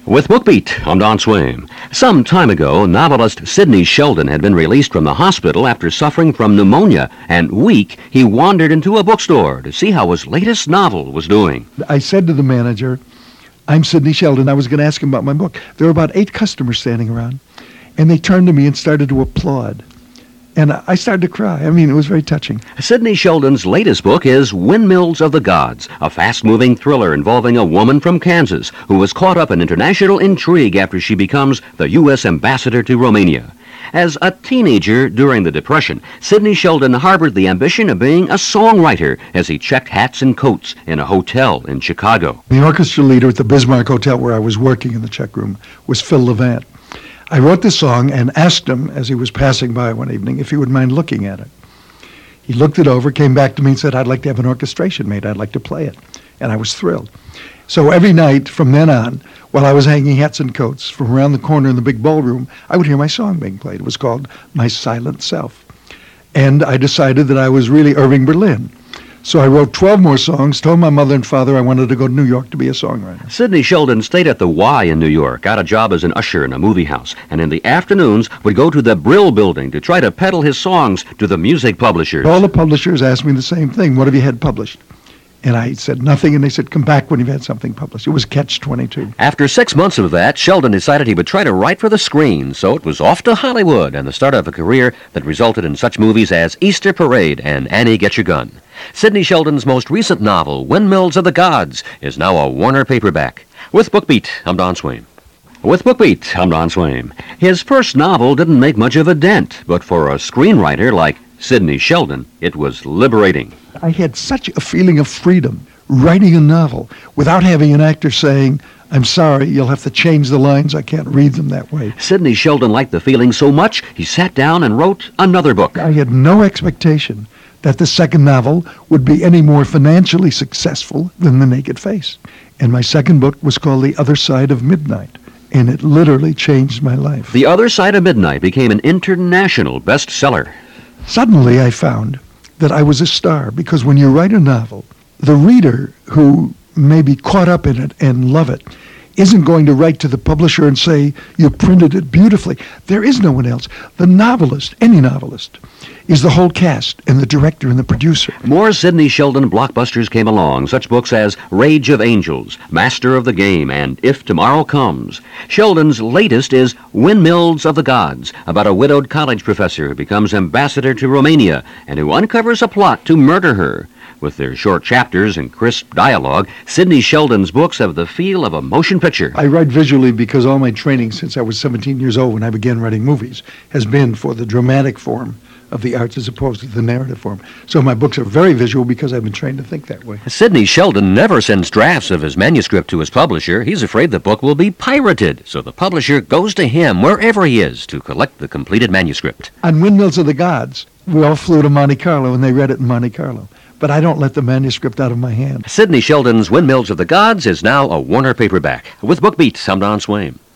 With BookBeat, I'm Don Swaim. Some time ago, novelist Sidney Sheldon had been released from the hospital after suffering from pneumonia, and weak, he wandered into a bookstore to see how his latest novel was doing. I said to the manager, I'm Sidney Sheldon. I was going to ask him about my book. There were about 8 customers standing around, and they turned to me and started to applaud. And I started to cry. I mean, it was very touching. Sidney Sheldon's latest book is Windmills of the Gods, a fast-moving thriller involving a woman from Kansas who was caught up in international intrigue after she becomes the U.S. ambassador to Romania. As a teenager during the Depression, Sidney Sheldon harbored the ambition of being a songwriter as he checked hats and coats in a hotel in Chicago. The orchestra leader at the Bismarck Hotel where I was working in the check room was Phil Levant. I wrote this song and asked him as he was passing by one evening if he would mind looking at it. He looked it over, came back to me and said, I'd like to have an orchestration made. I'd like to play it. And I was thrilled. So every night from then on, while I was hanging hats and coats from around the corner in the big ballroom, I would hear my song being played. It was called My Silent Self. And I decided that I was really Irving Berlin. So I wrote 12 more songs, told my mother and father I wanted to go to New York to be a songwriter. Sidney Sheldon stayed at the Y in New York, got a job as an usher in a movie house, and in the afternoons would go to the Brill Building to try to peddle his songs to the music publishers. All the publishers asked me the same thing. What have you had published? And I said nothing, and they said, come back when you've had something published. It was Catch-22. After 6 months of that, Sheldon decided he would try to write for the screen, so it was off to Hollywood and the start of a career that resulted in such movies as Easter Parade and Annie Get Your Gun. Sidney Sheldon's most recent novel, Windmills of the Gods, is now a Warner paperback. With BookBeat, I'm Don Swaim. With BookBeat, I'm Don Swaim. His first novel didn't make much of a dent, but for a screenwriter like Sidney Sheldon, it was liberating. I had such a feeling of freedom writing a novel without having an actor saying, I'm sorry, you'll have to change the lines. I can't read them that way. Sidney Sheldon liked the feeling so much, he sat down and wrote another book. I had no expectation that the second novel would be any more financially successful than The Naked Face. And my second book was called The Other Side of Midnight, and it literally changed my life. The Other Side of Midnight became an international bestseller. Suddenly I found that I was a star, because when you write a novel, the reader who may be caught up in it and love it isn't going to write to the publisher and say, you printed it beautifully. There is no one else. The novelist, any novelist, is the whole cast and the director and the producer. More Sidney Sheldon blockbusters came along, such books as Rage of Angels, Master of the Game, and If Tomorrow Comes. Sheldon's latest is Windmills of the Gods, about a widowed college professor who becomes ambassador to Romania and who uncovers a plot to murder her. With their short chapters and crisp dialogue, Sidney Sheldon's books have the feel of a motion picture. I write visually because all my training since I was 17 years old when I began writing movies has been for the dramatic form of the arts as opposed to the narrative form. So my books are very visual because I've been trained to think that way. Sidney Sheldon never sends drafts of his manuscript to his publisher. He's afraid the book will be pirated, so the publisher goes to him wherever he is to collect the completed manuscript. On Windmills of the Gods, we all flew to Monte Carlo and they read it in Monte Carlo. But I don't let the manuscript out of my hand. Sidney Sheldon's Windmills of the Gods is now a Warner paperback. With BookBeat, I'm Don Swaim.